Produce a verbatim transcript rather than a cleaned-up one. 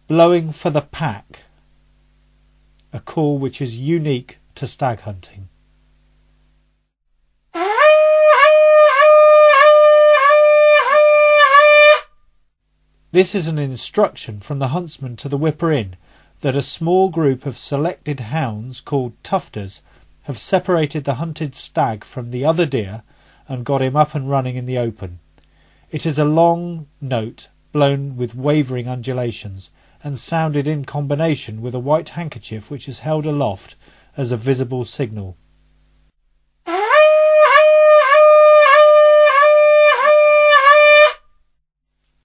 Blowing for the pack, a call which is unique to stag hunting. This is an instruction from the huntsman to the whipper-in that a small group of selected hounds called tufters have separated the hunted stag from the other deer and got him up and running in the open. It is a long note blown with wavering undulations and sounded in combination with a white handkerchief which is held aloft as a visible signal.